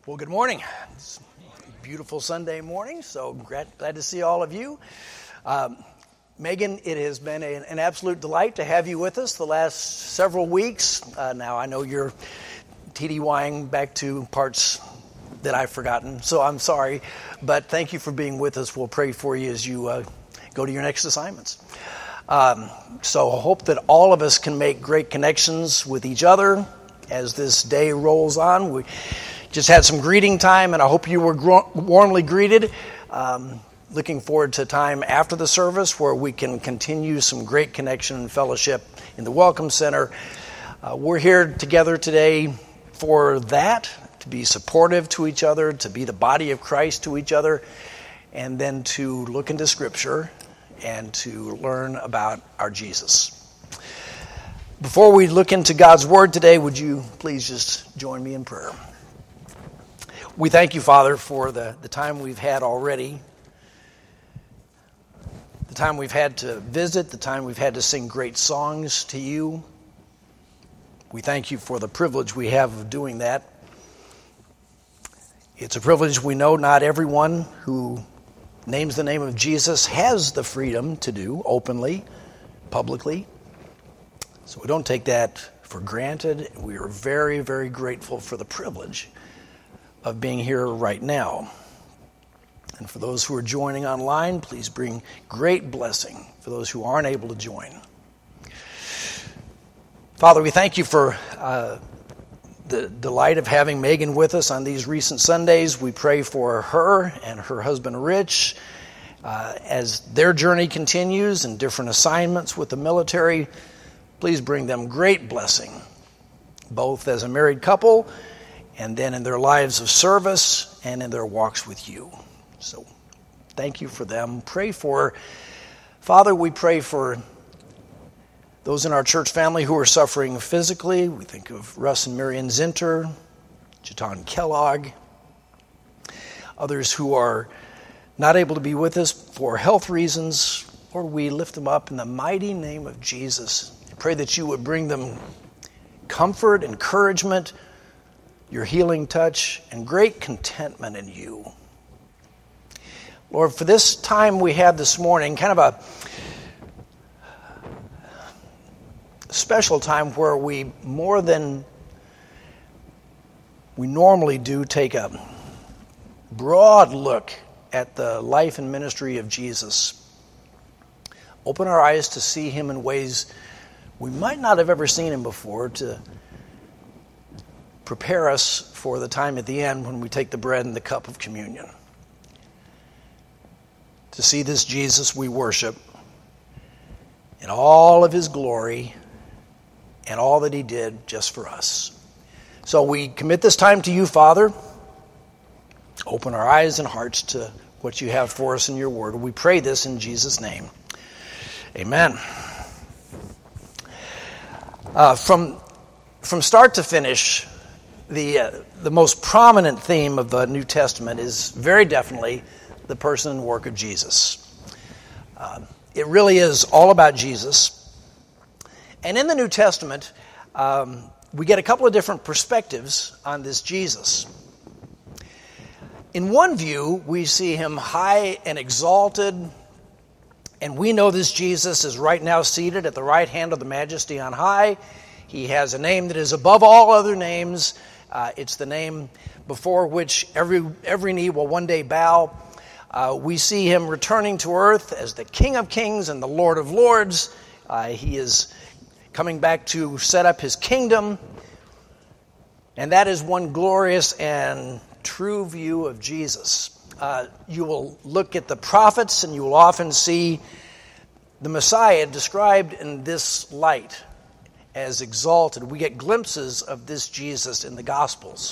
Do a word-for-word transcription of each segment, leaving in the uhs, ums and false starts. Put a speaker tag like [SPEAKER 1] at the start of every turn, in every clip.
[SPEAKER 1] Well, good morning. It's a beautiful Sunday morning, so glad, glad to see all of you. Um, Megan, it has been a, an absolute delight to have you with us the last several weeks. Uh, now, I know you're TDYing back to parts that I've forgotten, so I'm sorry, but thank you for being with us. We'll pray for you as you uh, go to your next assignments. Um, so I hope that all of us can make great connections with each other as this day rolls on. We just had some greeting time, and I hope you were gro- warmly greeted. Um, looking forward to time after the service where we can continue some great connection and fellowship in the Welcome Center. Uh, we're here together today for that, to be supportive to each other, to be the body of Christ to each other, and then to look into Scripture and to learn about our Jesus. Before we look into God's Word today, would you please just join me in prayer? We thank you, Father, for the, the time we've had already, the time we've had to visit, the time we've had to sing great songs to you. We thank you for the privilege we have of doing that. It's a privilege we know not everyone who names the name of Jesus has the freedom to do openly, publicly. So we don't take that for granted. We are very, very grateful for the privilege of being here right now. And for those who are joining online, please bring great blessing for those who aren't able to join. Father, we thank you for uh, the delight of having Megan with us on these recent Sundays. We pray for her and her husband Rich uh, as their journey continues and different assignments with the military. Please bring them great blessing, both as a married couple and then in their lives of service and in their walks with you. So thank you for them. Pray for, Father, we pray for those in our church family who are suffering physically. We think of Russ and Marion Zinter, Jatan Kellogg, others who are not able to be with us for health reasons. Lord, we lift them up in the mighty name of Jesus. Pray that you would bring them comfort, encouragement, your healing touch, and great contentment in you. Lord, for this time we have this morning, kind of a special time where we, more than we normally do, take a broad look at the life and ministry of Jesus. Open our eyes to see him in ways we might not have ever seen him before, to prepare us for the time at the end when we take the bread and the cup of communion. To see this Jesus we worship in all of his glory and all that he did just for us. So we commit this time to you, Father. Open our eyes and hearts to what you have for us in your word. We pray this in Jesus' name. Amen. Uh, from from start to finish, the uh, the most prominent theme of the New Testament is very definitely the person and work of Jesus. Uh, it really is all about Jesus. And in the New Testament, um, we get a couple of different perspectives on this Jesus. In one view, we see him high and exalted, and we know this Jesus is right now seated at the right hand of the Majesty on high. He has a name that is above all other names. Uh, it's the name before which every every knee will one day bow. Uh, we see him returning to earth as the King of Kings and the Lord of Lords. Uh, he is coming back to set up his kingdom. And that is one glorious and true view of Jesus. Uh, you will look at the prophets and you will often see the Messiah described in this light as exalted. We get glimpses of this Jesus in the Gospels.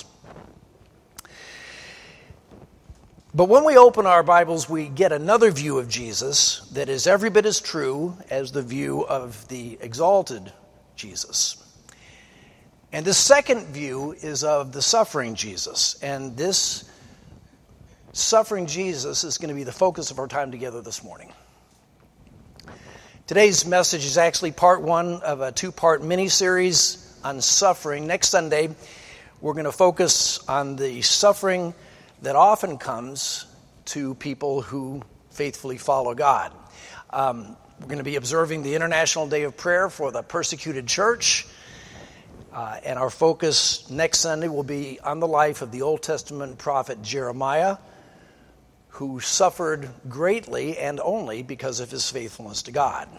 [SPEAKER 1] But when we open our Bibles, we get another view of Jesus that is every bit as true as the view of the exalted Jesus. And the second view is of the suffering Jesus. And this suffering Jesus is going to be the focus of our time together this morning. Today's message is actually part one of a two-part mini-series on suffering. Next Sunday, we're going to focus on the suffering that often comes to people who faithfully follow God. Um, we're going to be observing the International Day of Prayer for the Persecuted Church. Uh, and our focus next Sunday will be on the life of the Old Testament prophet Jeremiah, who suffered greatly and only because of his faithfulness to God.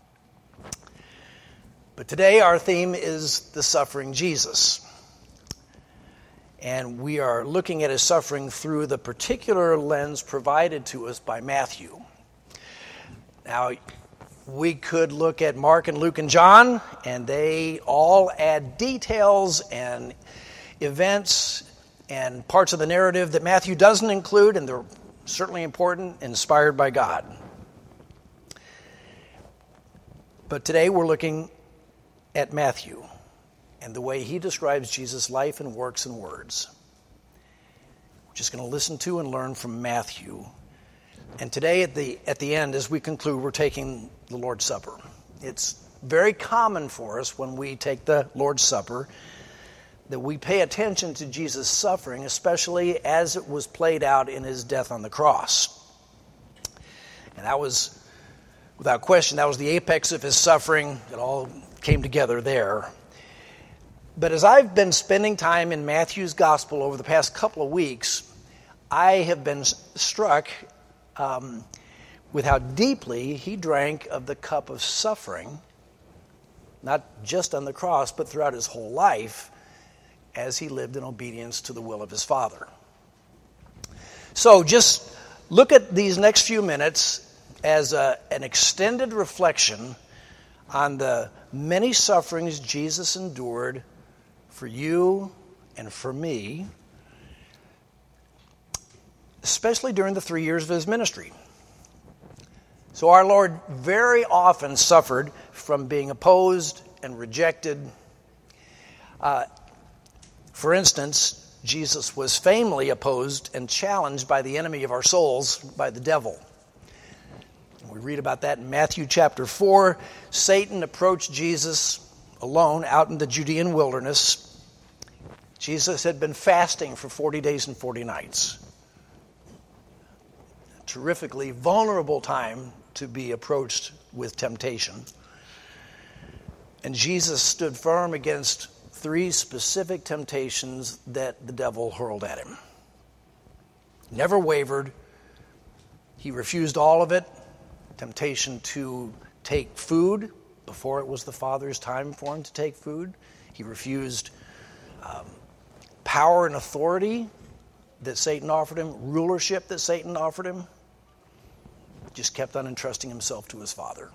[SPEAKER 1] But today our theme is the suffering Jesus. And we are looking at his suffering through the particular lens provided to us by Matthew. Now, we could look at Mark and Luke and John, and they all add details and events and parts of the narrative that Matthew doesn't include, and they're certainly important, inspired by God. But today we're looking at Matthew and the way he describes Jesus' life and works and words. We're just going to listen to and learn from Matthew. And today at the at the end, as we conclude, we're taking the Lord's Supper. It's very common for us when we take the Lord's Supper that we pay attention to Jesus' suffering, especially as it was played out in his death on the cross. And that was, without question, that was the apex of his suffering. It all came together there. But as I've been spending time in Matthew's gospel over the past couple of weeks, I have been struck um, with how deeply he drank of the cup of suffering, not just on the cross, but throughout his whole life, as he lived in obedience to the will of his Father. So just look at these next few minutes as a, an extended reflection on the many sufferings Jesus endured for you and for me, especially during the three years of his ministry. So our Lord very often suffered from being opposed and rejected. Uh, for instance, Jesus was famously opposed and challenged by the enemy of our souls, by the devil. We read about that in Matthew chapter four. Satan approached Jesus alone out in the Judean wilderness. Jesus had been fasting for forty days and forty nights. A terrifically vulnerable time to be approached with temptation. And Jesus stood firm against three specific temptations that the devil hurled at him. Never wavered. He refused all of it. Temptation to take food before it was the Father's time for him to take food. He refused um, power and authority that Satan offered him, rulership that Satan offered him. Just kept on entrusting himself to his Father.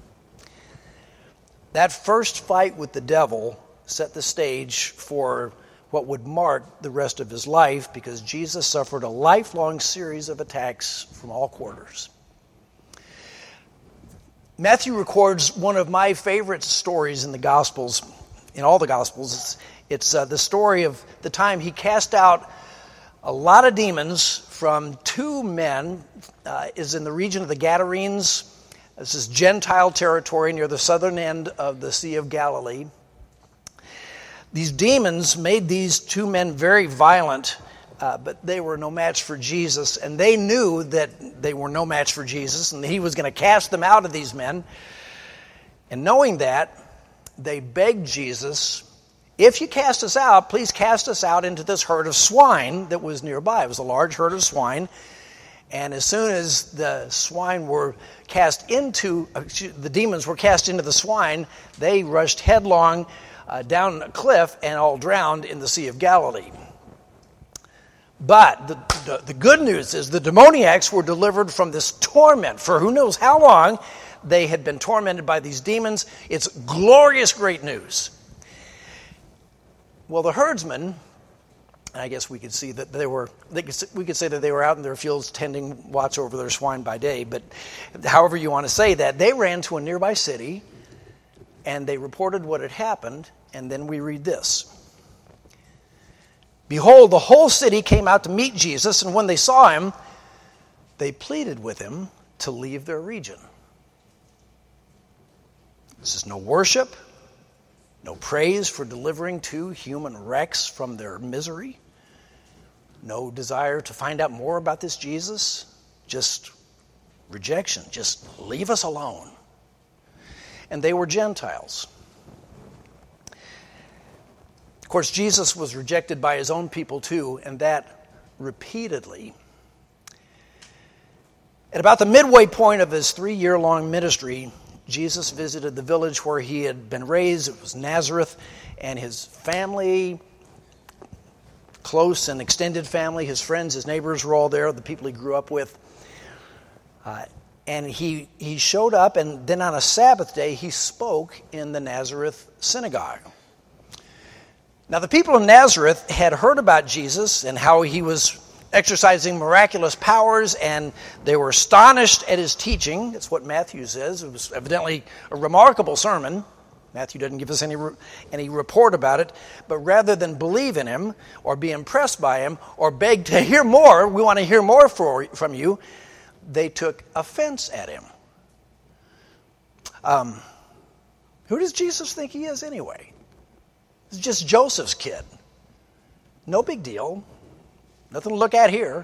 [SPEAKER 1] That first fight with the devil set the stage for what would mark the rest of his life, because Jesus suffered a lifelong series of attacks from all quarters. Matthew records one of my favorite stories in the Gospels, in all the Gospels. It's, it's uh, the story of the time he cast out a lot of demons from two men. Uh, is in the region of the Gadarenes. This is Gentile territory near the southern end of the Sea of Galilee. These demons made these two men very violent, uh, but they were no match for Jesus, and they knew that they were no match for Jesus, and he was going to cast them out of these men. And knowing that, they begged Jesus, if you cast us out, please cast us out into this herd of swine that was nearby. It was a large herd of swine. And as soon as the swine were cast into, uh, the demons were cast into the swine, they rushed headlong uh, down a cliff and all drowned in the Sea of Galilee. But the, the, the good news is the demoniacs were delivered from this torment. For who knows how long they had been tormented by these demons. It's glorious great news. Well, the herdsmen, I guess we could see that they were, they could, we could say that they were out in their fields tending watch over their swine by day, but however you want to say that, they ran to a nearby city and they reported what had happened, and then we read this. Behold, the whole city came out to meet Jesus, and when they saw him, they pleaded with him to leave their region. This is no worship, no praise for delivering two human wrecks from their misery, no desire to find out more about this Jesus, just rejection, just leave us alone. And they were Gentiles. Of course, Jesus was rejected by his own people too, and that repeatedly. At about the midway point of his three-year-long ministry, Jesus visited the village where he had been raised. It was Nazareth, and his family, close and extended family, his friends, his neighbors were all there, the people he grew up with. Uh, and he, he showed up, and then on a Sabbath day, he spoke in the Nazareth synagogue. Now, the people of Nazareth had heard about Jesus and how he was exercising miraculous powers, and they were astonished at his teaching. That's what Matthew says. It was evidently a remarkable sermon. Matthew doesn't give us any any report about it, but rather than believe in him or be impressed by him or beg to hear more, we want to hear more for, from you, they took offense at him. Um, who does Jesus think he is anyway? It's just Joseph's kid. No big deal. Nothing to look at here.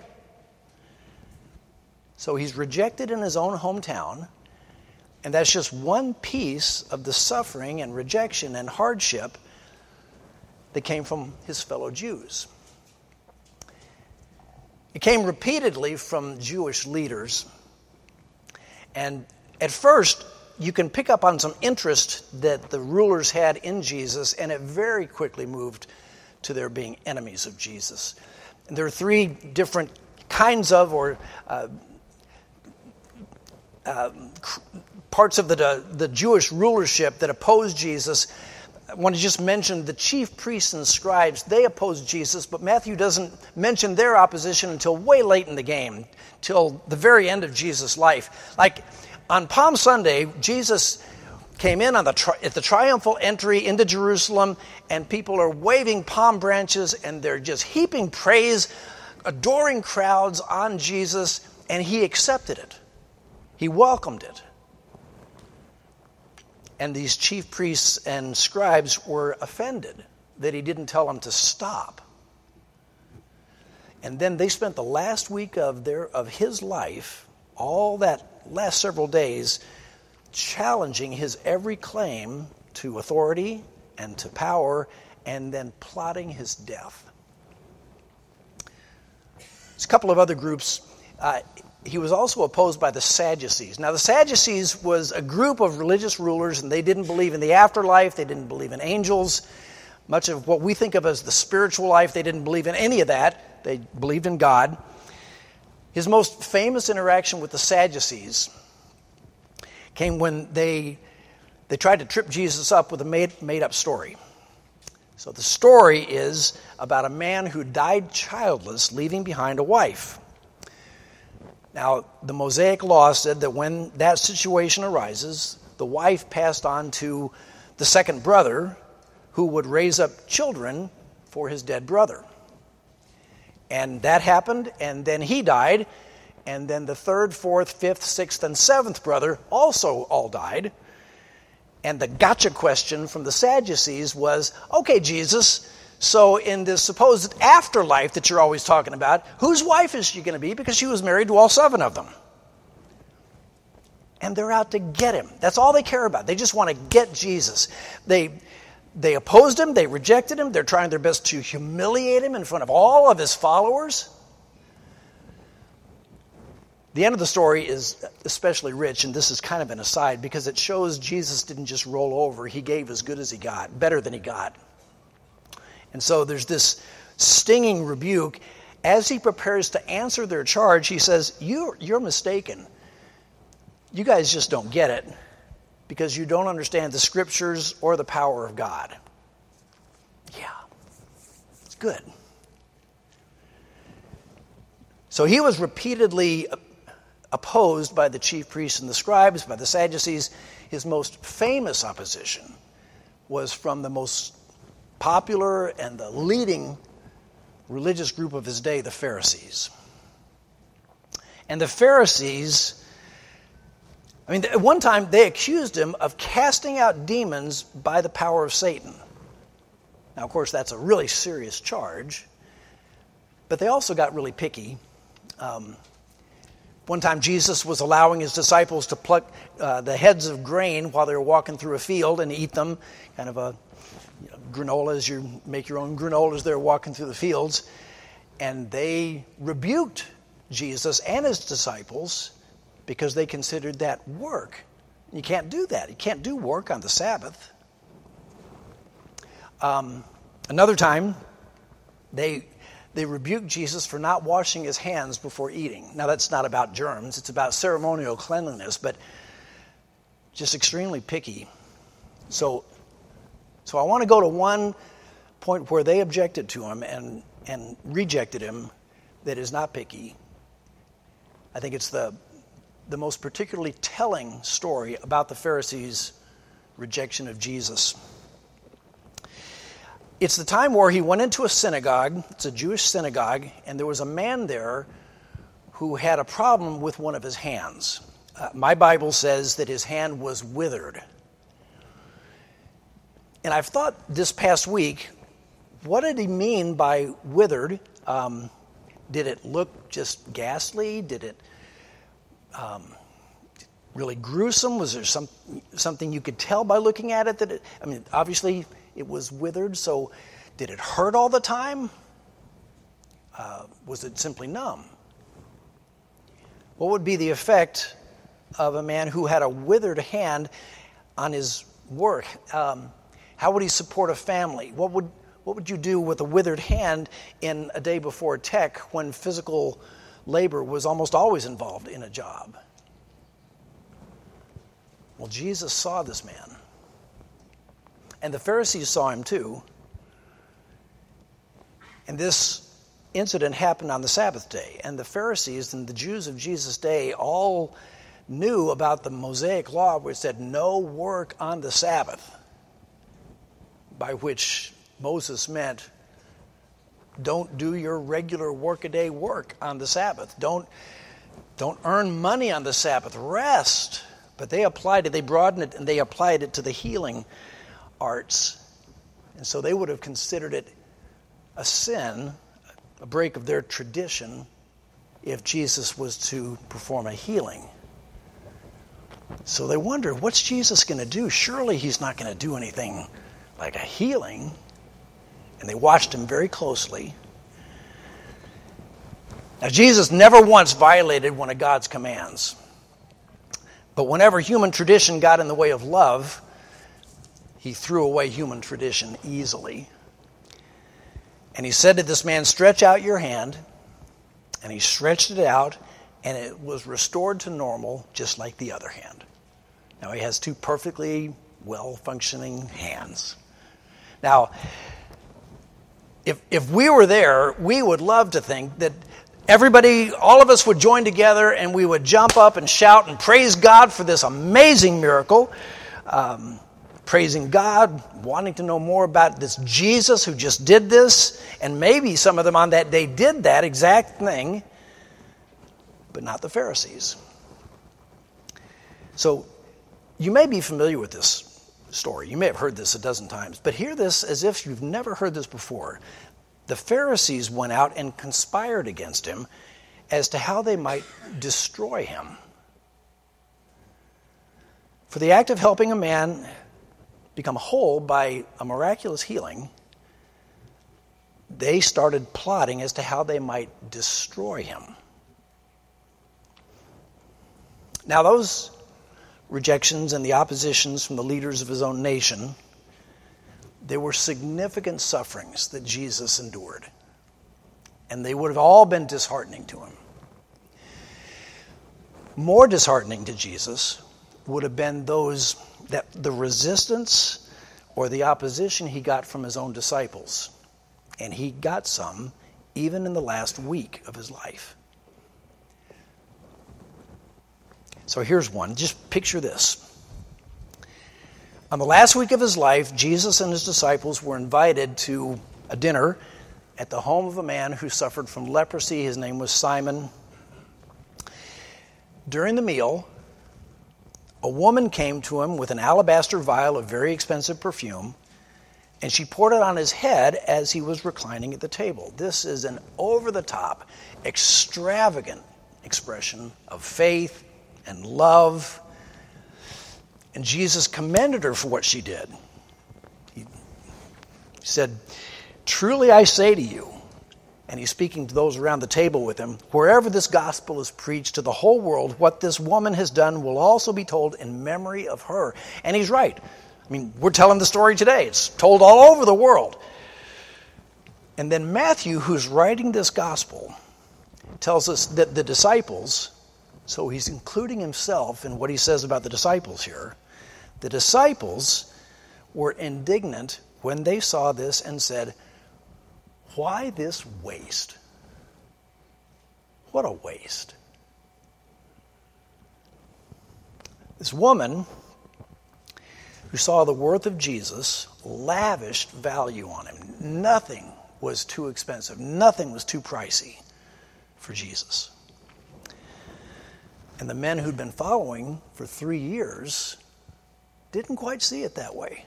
[SPEAKER 1] So he's rejected in his own hometown, and that's just one piece of the suffering and rejection and hardship that came from his fellow Jews. It came repeatedly from Jewish leaders, and at first you can pick up on some interest that the rulers had in Jesus, and it very quickly moved to their being enemies of Jesus. And there are three different kinds of, or uh, uh, parts of the, the Jewish rulership that opposed Jesus. I want to just mention the chief priests and scribes. They opposed Jesus, but Matthew doesn't mention their opposition until way late in the game, till the very end of Jesus' life. Like on Palm Sunday, Jesus came in on the tri- at the triumphal entry into Jerusalem, and people are waving palm branches, and they're just heaping praise, adoring crowds on Jesus, and he accepted it. He welcomed it. And these chief priests and scribes were offended that he didn't tell them to stop. And then they spent the last week of their of his life, all that last several days, challenging his every claim to authority and to power, and then plotting his death. There's a couple of other groups. Uh, he was also opposed by the Sadducees. Now, the Sadducees was a group of religious rulers, and they didn't believe in the afterlife. They didn't believe in angels. Much of what we think of as the spiritual life, they didn't believe in any of that. They believed in God. His most famous interaction with the Sadducees came when they they tried to trip Jesus up with a made, made-up story. So the story is about a man who died childless, leaving behind a wife. Now, the Mosaic law said that when that situation arises, the wife passed on to the second brother, who would raise up children for his dead brother. And that happened, and then he died, and then the third, fourth, fifth, sixth, and seventh brother also all died. And the gotcha question from the Sadducees was, okay, Jesus, so in this supposed afterlife that you're always talking about, whose wife is she going to be? Because she was married to all seven of them. And they're out to get him. That's all they care about. They just want to get Jesus. They they opposed him. They rejected him. They're trying their best to humiliate him in front of all of his followers. The end of the story is especially rich, and this is kind of an aside, because it shows Jesus didn't just roll over. He gave as good as he got, better than he got. And so there's this stinging rebuke. As he prepares to answer their charge, he says, you're, you're mistaken. You guys just don't get it because you don't understand the scriptures or the power of God. Yeah, it's good. So he was repeatedly opposed by the chief priests and the scribes, by the Sadducees. His most famous opposition was from the most popular and the leading religious group of his day, the Pharisees. And the Pharisees I mean, at one time they accused him of casting out demons by the power of Satan. Now, of course, that's a really serious charge, but they also got really picky. Um, one time Jesus was allowing his disciples to pluck uh, the heads of grain while they were walking through a field and eat them, kind of a you know, granola, as you make your own granola as they're walking through the fields. And they rebuked Jesus and his disciples because they considered that work. You can't do that. You can't do work on the Sabbath. Um, another time, they they rebuked Jesus for not washing his hands before eating. Now, that's not about germs. It's about ceremonial cleanliness, but just extremely picky. So, so I want to go to one point where they objected to him and, and rejected him that is not picky. I think it's the the most particularly telling story about the Pharisees' rejection of Jesus. It's the time where he went into a synagogue. It's a Jewish synagogue, and there was a man there who had a problem with one of his hands. Uh, my Bible says that his hand was withered. And I've thought this past week, what did he mean by withered? Um, did it look just ghastly? Did it Um, really gruesome? Was there some something you could tell by looking at it? That it, I mean, obviously it was withered. So, did it hurt all the time? Uh, was it simply numb? What would be the effect of a man who had a withered hand on his work? Um, how would he support a family? What would what would you do with a withered hand in a day before tech when physical labor was almost always involved in a job? Well, Jesus saw this man. And the Pharisees saw him too. And this incident happened on the Sabbath day. And the Pharisees and the Jews of Jesus' day all knew about the Mosaic law, which said no work on the Sabbath, by which Moses meant don't do your regular workaday work on the Sabbath. Don't, don't earn money on the Sabbath. Rest. But they applied it, they broadened it, and they applied it to the healing arts. And so they would have considered it a sin, a break of their tradition, if Jesus was to perform a healing. So they wondered, what's Jesus going to do? Surely he's not going to do anything like a healing. And they watched him very closely. Now, Jesus never once violated one of God's commands. But whenever human tradition got in the way of love, he threw away human tradition easily. And he said to this man, stretch out your hand. And he stretched it out, and it was restored to normal, just like the other hand. Now, he has two perfectly well-functioning hands. Now, If if we were there, we would love to think that everybody, all of us would join together and we would jump up and shout and praise God for this amazing miracle. Um, praising God, wanting to know more about this Jesus who just did this. And maybe some of them on that day did that exact thing, but not the Pharisees. So you may be familiar with this story. You may have heard this a dozen times, but hear this as if you've never heard this before. The Pharisees went out and conspired against him as to how they might destroy him. For the act of helping a man become whole by a miraculous healing, they started plotting as to how they might destroy him. Now, those rejections and the oppositions from the leaders of his own nation, there were significant sufferings that Jesus endured. And they would have all been disheartening to him. More disheartening to Jesus would have been those that the resistance or the opposition he got from his own disciples. And he got some even in the last week of his life. So here's one. Just picture this. On the last week of his life, Jesus and his disciples were invited to a dinner at the home of a man who suffered from leprosy. His name was Simon. During the meal, a woman came to him with an alabaster vial of very expensive perfume, and she poured it on his head as he was reclining at the table. This is an over-the-top, extravagant expression of faith and love. And Jesus commended her for what she did. He said, "Truly I say to you," and he's speaking to those around the table with him, "wherever this gospel is preached to the whole world, what this woman has done will also be told in memory of her." And he's right. I mean, we're telling the story today. It's told all over the world. And then Matthew, who's writing this gospel, tells us that the disciples, so he's including himself in what he says about the disciples here, the disciples were indignant when they saw this and said, "Why this waste? What a waste." This woman who saw the worth of Jesus lavished value on him. Nothing was too expensive. Nothing was too pricey for Jesus. And the men who'd been following for three years didn't quite see it that way.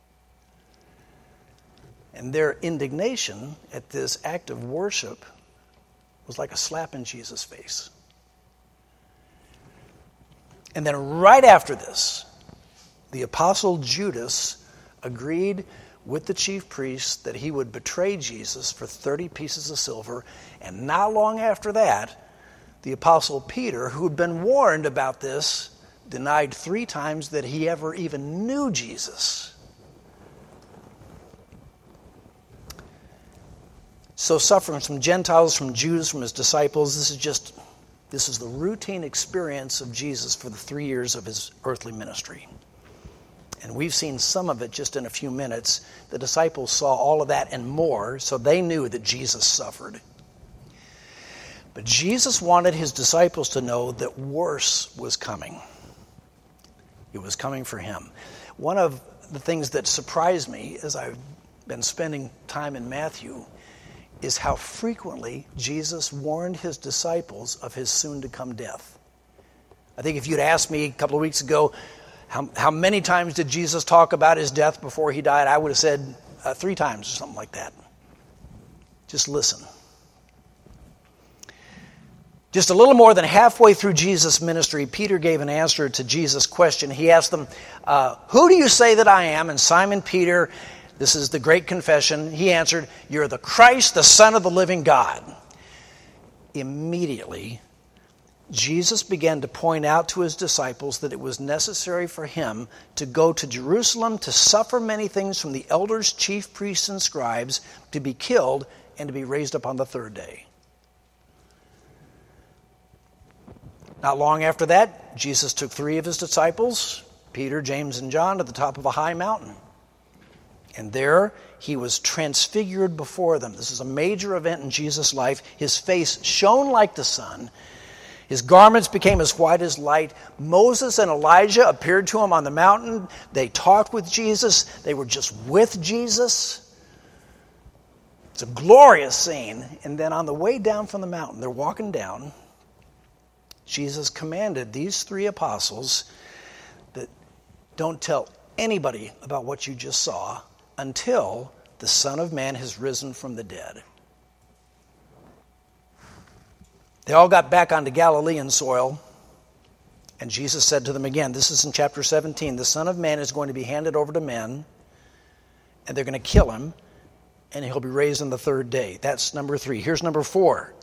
[SPEAKER 1] And their indignation at this act of worship was like a slap in Jesus' face. And then right after this, the apostle Judas agreed with the chief priests that he would betray Jesus for thirty pieces of silver. And not long after that, the apostle Peter, who had been warned about this, denied three times that he ever even knew Jesus. So suffering from Gentiles, from Jews, from his disciples, this is just, this is the routine experience of Jesus for the three years of his earthly ministry. And we've seen some of it just in a few minutes. The disciples saw all of that and more, so they knew that Jesus suffered. But Jesus wanted his disciples to know that worse was coming. It was coming for him. One of the things that surprised me as I've been spending time in Matthew is how frequently Jesus warned his disciples of his soon-to-come death. I think if you'd asked me a couple of weeks ago, How, how many times did Jesus talk about his death before he died? I would have said uh, three times or something like that. Just listen. Just a little more than halfway through Jesus' ministry, Peter gave an answer to Jesus' question. He asked them, uh, "Who do you say that I am?" And Simon Peter, this is the great confession, he answered, "You're the Christ, the Son of the living God." Immediately, Jesus began to point out to his disciples that it was necessary for him to go to Jerusalem to suffer many things from the elders, chief priests, and scribes, to be killed, and to be raised up on the third day. Not long after that, Jesus took three of his disciples, Peter, James, and John, to the top of a high mountain. And there he was transfigured before them. This is a major event in Jesus' life. His face shone like the sun. His garments became as white as light. Moses and Elijah appeared to him on the mountain. They talked with Jesus. They were just with Jesus. It's a glorious scene. And then on the way down from the mountain, they're walking down. Jesus commanded these three apostles that don't tell anybody about what you just saw until the Son of Man has risen from the dead. They all got back onto Galilean soil, and Jesus said to them again, this is in chapter seventeen, the Son of Man is going to be handed over to men, and they're going to kill him, and he'll be raised on the third day. That's number three. Here's number four.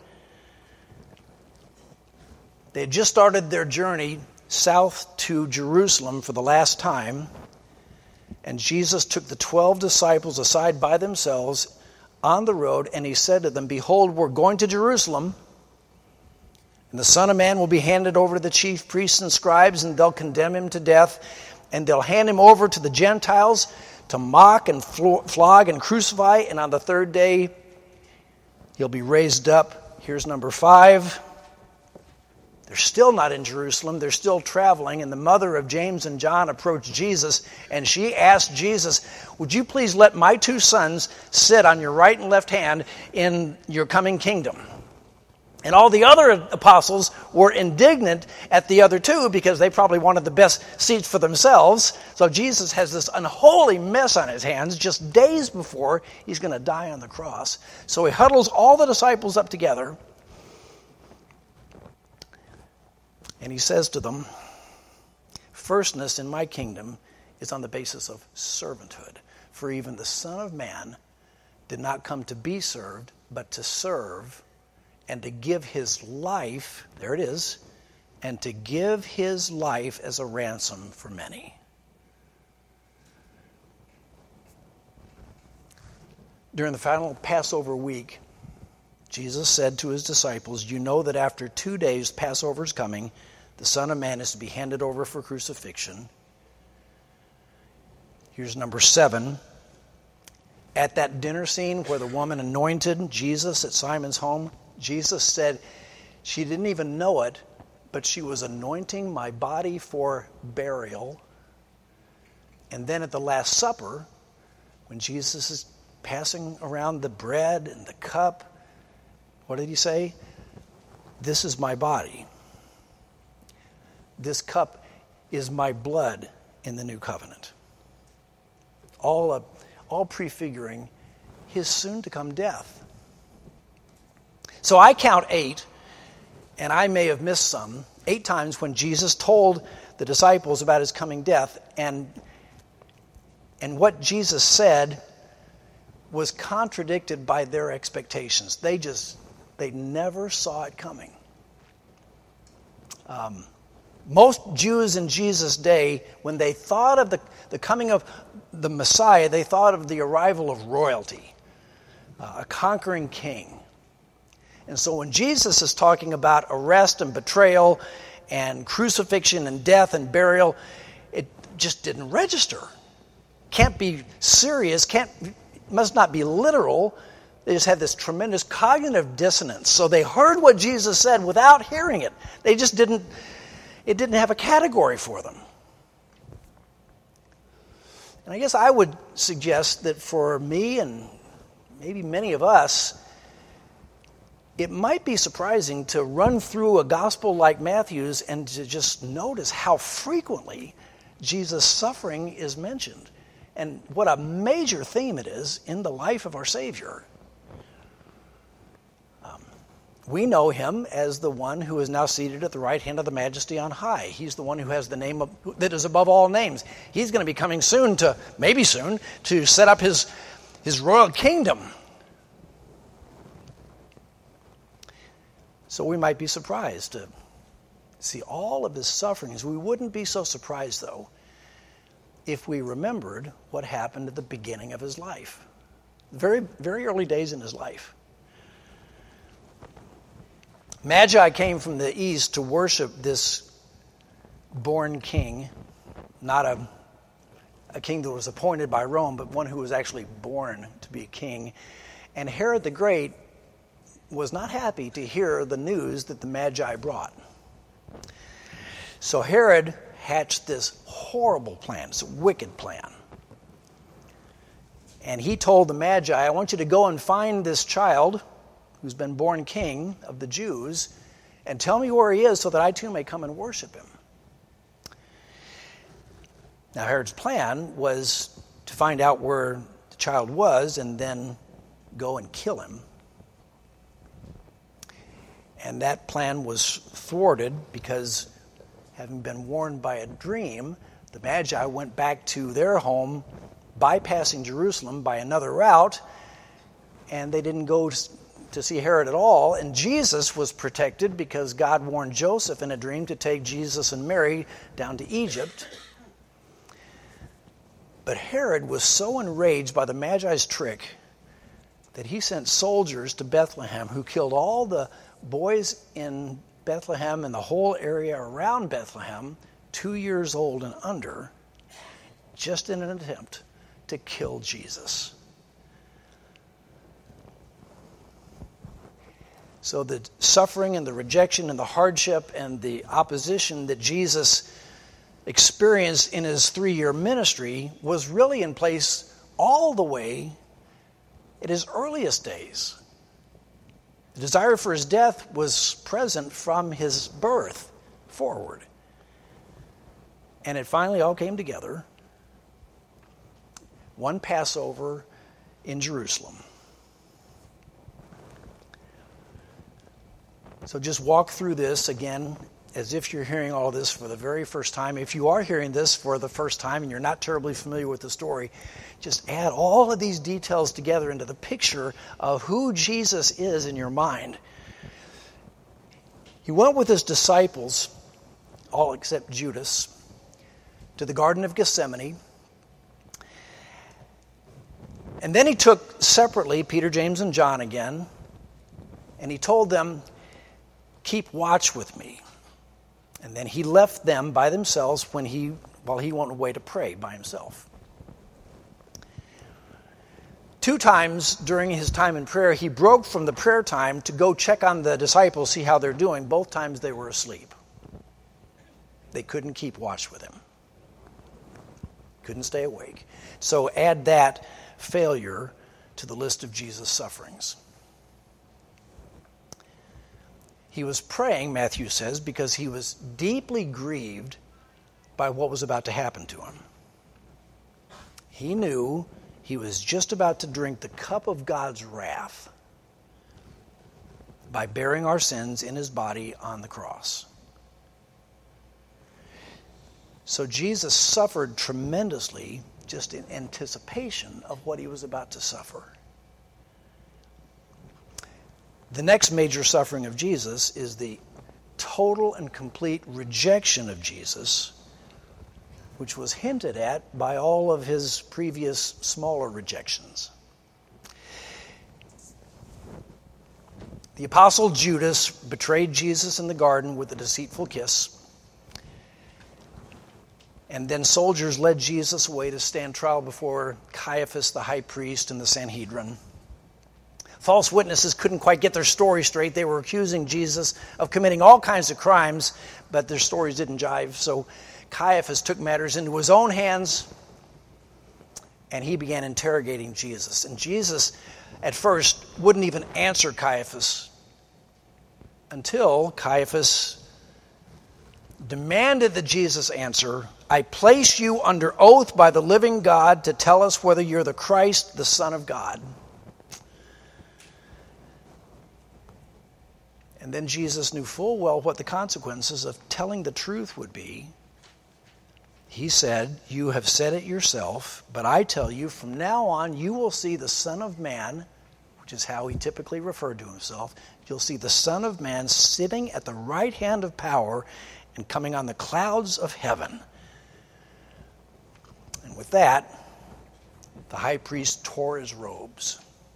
[SPEAKER 1] They had just started their journey south to Jerusalem for the last time, and Jesus took the twelve disciples aside by themselves on the road, and he said to them, behold, we're going to Jerusalem, and the Son of Man will be handed over to the chief priests and scribes, and they'll condemn him to death, and they'll hand him over to the Gentiles to mock and flog and crucify, and on the third day, he'll be raised up. Here's number five. They're still not in Jerusalem. They're still traveling, and the mother of James and John approached Jesus, and she asked Jesus, would you please let my two sons sit on your right and left hand in your coming kingdom? And all the other apostles were indignant at the other two because they probably wanted the best seats for themselves. So Jesus has this unholy mess on his hands just days before he's going to die on the cross. So he huddles all the disciples up together and he says to them, "Firstness in my kingdom is on the basis of servanthood. For even the Son of Man did not come to be served, but to serve, and to give his life," there it is, "and to give his life as a ransom for many." During the final Passover week, Jesus said to his disciples, "You know that after two days Passover is coming, the Son of Man is to be handed over for crucifixion." Here's number seven. At that dinner scene where the woman anointed Jesus at Simon's home, Jesus said she didn't even know it, but she was anointing my body for burial. And then at the Last Supper, when Jesus is passing around the bread and the cup, what did he say? "This is my body. This cup is my blood in the new covenant." All, uh, all prefiguring his soon-to-come death. So I count eight, and I may have missed some, eight times when Jesus told the disciples about his coming death, and, and what Jesus said was contradicted by their expectations. They just, they never saw it coming. Um, most Jews in Jesus' day, when they thought of the, the coming of the Messiah, they thought of the arrival of royalty, uh, a conquering king. And so when Jesus is talking about arrest and betrayal and crucifixion and death and burial, it just didn't register. Can't be serious, can't, must not be literal. They just had this tremendous cognitive dissonance. So they heard what Jesus said without hearing it. They just didn't, it didn't have a category for them. And I guess I would suggest that for me and maybe many of us, it might be surprising to run through a gospel like Matthew's and to just notice how frequently Jesus' suffering is mentioned and what a major theme it is in the life of our Savior. Um, we know him as the one who is now seated at the right hand of the Majesty on high. He's the one who has the name of, that is above all names. He's going to be coming soon to, maybe soon, to set up his, his royal kingdom. So we might be surprised to see all of his sufferings. We wouldn't be so surprised, though, if we remembered what happened at the beginning of his life. Very, very early days in his life. Magi came from the east to worship this born king, not a, a king that was appointed by Rome, but one who was actually born to be a king. And Herod the Great was not happy to hear the news that the Magi brought. So Herod hatched this horrible plan, this wicked plan. And he told the Magi, "I want you to go and find this child who's been born king of the Jews and tell me where he is so that I too may come and worship him." Now Herod's plan was to find out where the child was and then go and kill him. And that plan was thwarted because, having been warned by a dream, the Magi went back to their home, bypassing Jerusalem by another route, and they didn't go to see Herod at all. And Jesus was protected because God warned Joseph in a dream to take Jesus and Mary down to Egypt. But Herod was so enraged by the Magi's trick that he sent soldiers to Bethlehem who killed all the boys in Bethlehem and the whole area around Bethlehem, two years old and under, just in an attempt to kill Jesus. So the suffering and the rejection and the hardship and the opposition that Jesus experienced in his three-year ministry was really in place all the way at his earliest days. The desire for his death was present from his birth forward. And it finally all came together. One Passover in Jerusalem. So just walk through this again as if you're hearing all this for the very first time. If you are hearing this for the first time and you're not terribly familiar with the story, just add all of these details together into the picture of who Jesus is in your mind. He went with his disciples, all except Judas, to the Garden of Gethsemane. And then he took separately Peter, James, and John again, and he told them, "Keep watch with me." And then he left them by themselves when he, while he went away to pray by himself. Two times during his time in prayer, he broke from the prayer time to go check on the disciples, see how they're doing. Both times they were asleep. They couldn't keep watch with him. Couldn't stay awake. So add that failure to the list of Jesus' sufferings. He was praying, Matthew says, because he was deeply grieved by what was about to happen to him. He knew he was just about to drink the cup of God's wrath by bearing our sins in his body on the cross. So Jesus suffered tremendously just in anticipation of what he was about to suffer. The next major suffering of Jesus is the total and complete rejection of Jesus, which was hinted at by all of his previous smaller rejections. The apostle Judas betrayed Jesus in the garden with a deceitful kiss. And then soldiers led Jesus away to stand trial before Caiaphas, the high priest, and the Sanhedrin. False witnesses couldn't quite get their story straight. They were accusing Jesus of committing all kinds of crimes, but their stories didn't jive. So Caiaphas took matters into his own hands, and he began interrogating Jesus. And Jesus, at first, wouldn't even answer Caiaphas until Caiaphas demanded that Jesus answer, "I place you under oath by the living God to tell us whether you're the Christ, the Son of God." And then Jesus knew full well what the consequences of telling the truth would be. He said, "You have said it yourself, but I tell you, from now on you will see the Son of Man," which is how he typically referred to himself. "You'll see the Son of Man sitting at the right hand of power and coming on the clouds of heaven." And with that, the high priest tore his robes.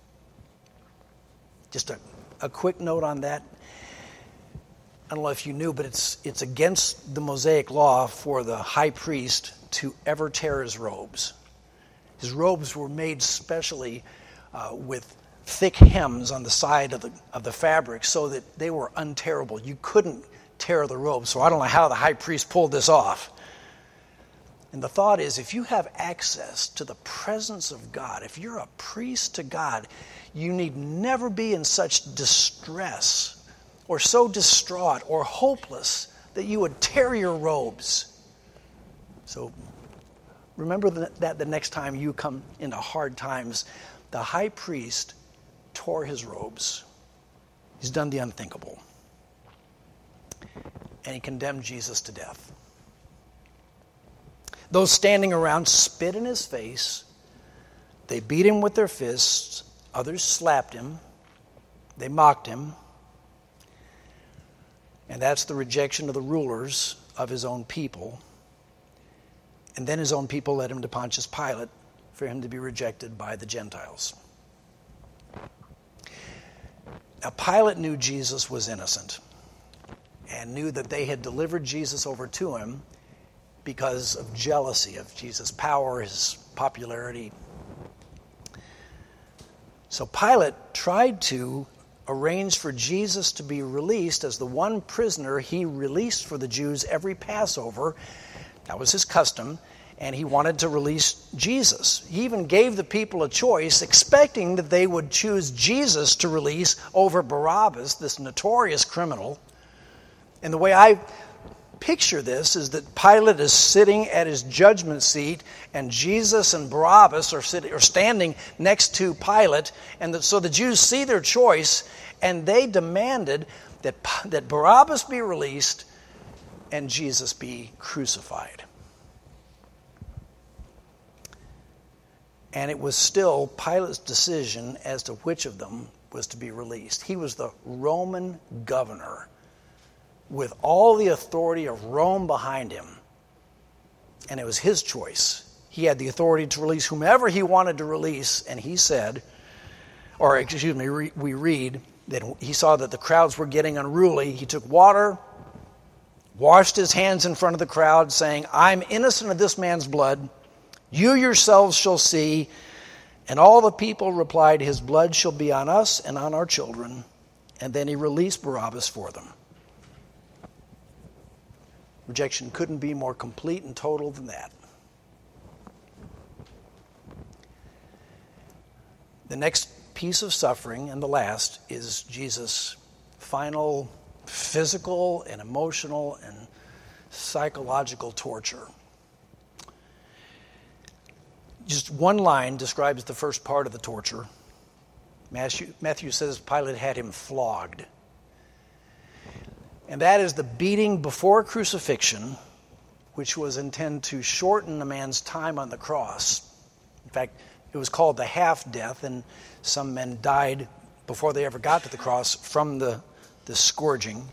[SPEAKER 1] Just a, a quick note on that. I don't know if you knew, but it's it's against the Mosaic law for the high priest to ever tear his robes. His robes were made specially uh, with thick hems on the side of the of the fabric so that they were untearable. You couldn't tear the robe. So I don't know how the high priest pulled this off. And the thought is, if you have access to the presence of God, if you're a priest to God, you need never be in such distress or so distraught or hopeless that you would tear your robes. So remember that the next time you come into hard times. The high priest tore his robes. He's done the unthinkable. And he condemned Jesus to death. Those standing around spit in his face. They beat him with their fists. Others slapped him. They mocked him. And that's the rejection of the rulers of his own people. And then his own people led him to Pontius Pilate for him to be rejected by the Gentiles. Now, Pilate knew Jesus was innocent and knew that they had delivered Jesus over to him because of jealousy of Jesus' power, his popularity. So Pilate tried to arrange for Jesus to be released as the one prisoner he released for the Jews every Passover. That was his custom. and he wanted to release Jesus. He even gave the people a choice, expecting that they would choose Jesus to release over Barabbas, this notorious criminal. And the way I picture this is that Pilate is sitting at his judgment seat, and Jesus and Barabbas are sitting, are standing next to Pilate, and the, so the Jews see their choice, and they demanded that, that Barabbas be released and Jesus be crucified. And it was still Pilate's decision as to which of them was to be released. He was the Roman governor with all the authority of Rome behind him. And it was his choice. He had the authority to release whomever he wanted to release, and he said, or excuse me, we read that he saw that the crowds were getting unruly. He took water, washed his hands in front of the crowd, saying, "I'm innocent of this man's blood. You yourselves shall see." And all the people replied, "His blood shall be on us and on our children." And then he released Barabbas for them. Rejection couldn't be more complete and total than that. The next piece of suffering, and the last, is Jesus' final physical and emotional and psychological torture. Just one line describes the first part of the torture. Matthew, Matthew says Pilate had him flogged. And that is the beating before crucifixion, which was intended to shorten a man's time on the cross. In fact, it was called the half-death, and some men died before they ever got to the cross from the, the scourging.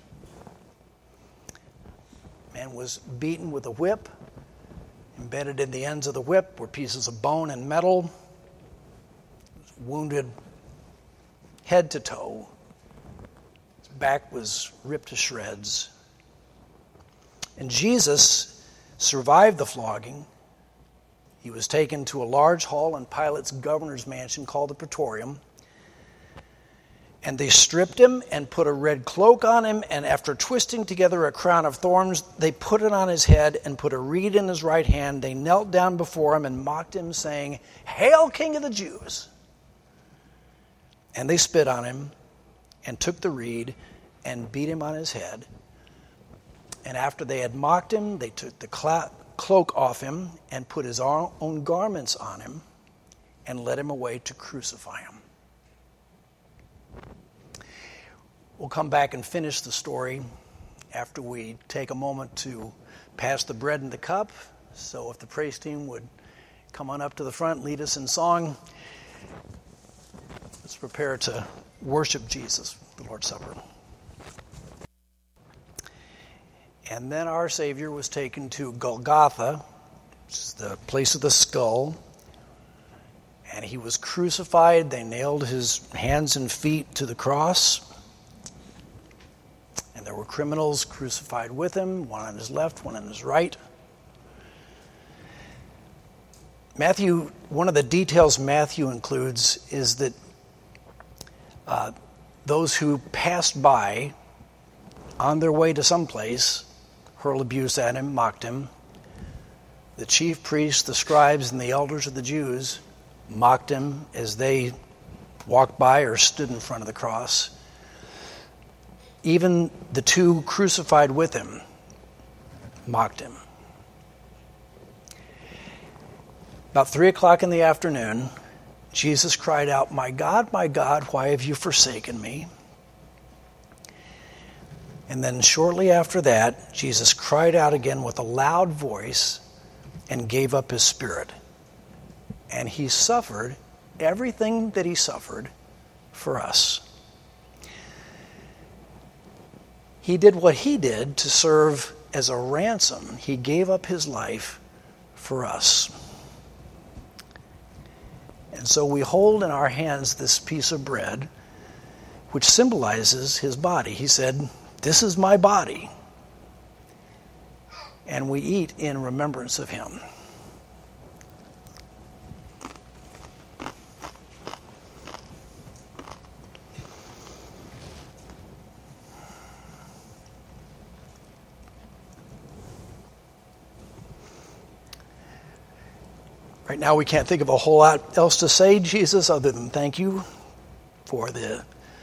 [SPEAKER 1] Man was beaten with a whip. Embedded in the ends of the whip were pieces of bone and metal. Wounded head to toe. His back was ripped to shreds. And Jesus survived the flogging. He was taken to a large hall in Pilate's governor's mansion called the Praetorium. And they stripped him and put a red cloak on him, and after twisting together a crown of thorns, they put it on his head and put a reed in his right hand. They knelt down before him and mocked him, saying, "Hail, King of the Jews!" And they spit on him and took the reed and beat him on his head. And after they had mocked him, they took the cloak off him and put his own garments on him and led him away to crucify him. We'll come back and finish the story after we take a moment to pass the bread and the cup. So if the praise team would come on up to the front, lead us in song. Let's prepare to worship Jesus, the Lord's Supper. And then our Savior was taken to Golgotha, which is the place of the skull. And he was crucified. They nailed his hands and feet to the cross. And there were criminals crucified with him, one on his left, one on his right. Matthew, one of the details Matthew includes is that uh, those who passed by on their way to some place hurled abuse at him, mocked him. The chief priests, the scribes, and the elders of the Jews mocked him as they walked by or stood in front of the cross. Even the two crucified with him mocked him. About three o'clock in the afternoon, Jesus cried out, "My God, my God, why have you forsaken me?" And then shortly after that, Jesus cried out again with a loud voice and gave up his spirit. And he suffered everything that he suffered for us. He did what he did to serve as a ransom. He gave up his life for us. And so we hold in our hands this piece of bread, which symbolizes his body. He said, "This is my body." And we eat in remembrance of him. Right now we can't think of a whole lot else to say, Jesus, other than thank you for the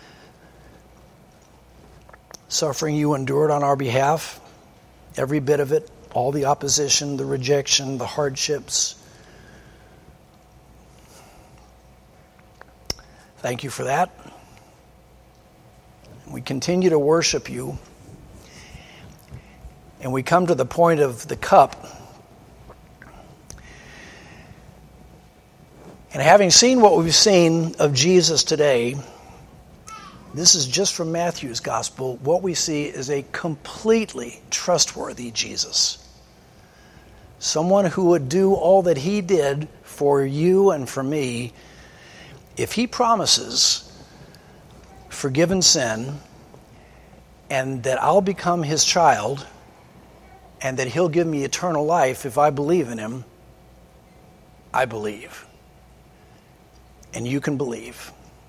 [SPEAKER 1] suffering you endured on our behalf, every bit of it, all the opposition, the rejection, the hardships. Thank you for that. We continue to worship you. And we come to the point of the cup. And having seen what we've seen of Jesus today, this is just from Matthew's gospel, what we see is a completely trustworthy Jesus. Someone who would do all that he did for you and for me. If he promises forgiven sin and that I'll become his child and that he'll give me eternal life if I believe in him, I believe. And you can believe.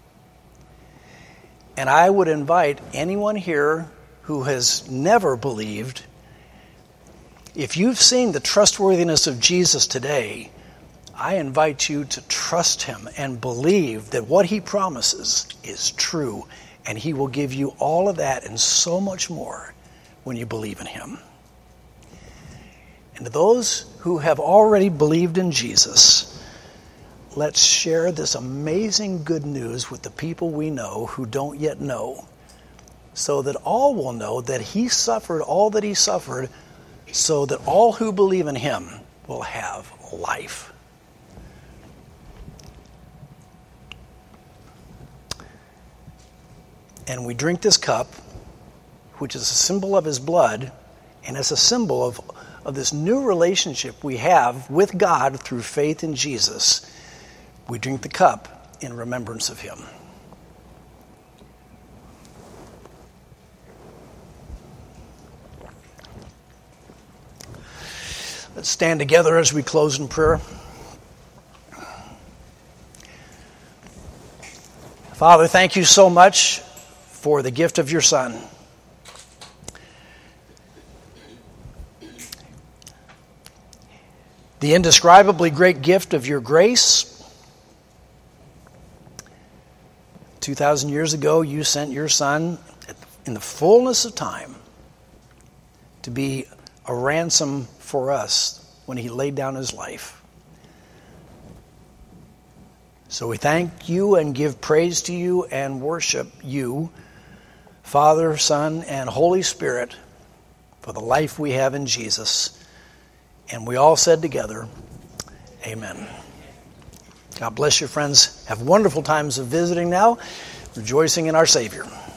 [SPEAKER 1] And I would invite anyone here who has never believed, if you've seen the trustworthiness of Jesus today, I invite you to trust him and believe that what he promises is true, and he will give you all of that and so much more when you believe in him. And to those who have already believed in Jesus, let's share this amazing good news with the people we know who don't yet know, so that all will know that he suffered all that he suffered, so that all who believe in him will have life. And we drink this cup, which is a symbol of his blood, and it's a symbol of, of this new relationship we have with God through faith in Jesus. We drink the cup in remembrance of him. Let's stand together as we close in prayer. Father, thank you so much for the gift of your Son. The indescribably great gift of your grace. Two thousand years ago, you sent your Son in the fullness of time to be a ransom for us when he laid down his life. So we thank you and give praise to you and worship you, Father, Son, and Holy Spirit, for the life we have in Jesus. And we all said together, amen. God bless you, friends. Have wonderful times of visiting now, rejoicing in our Savior.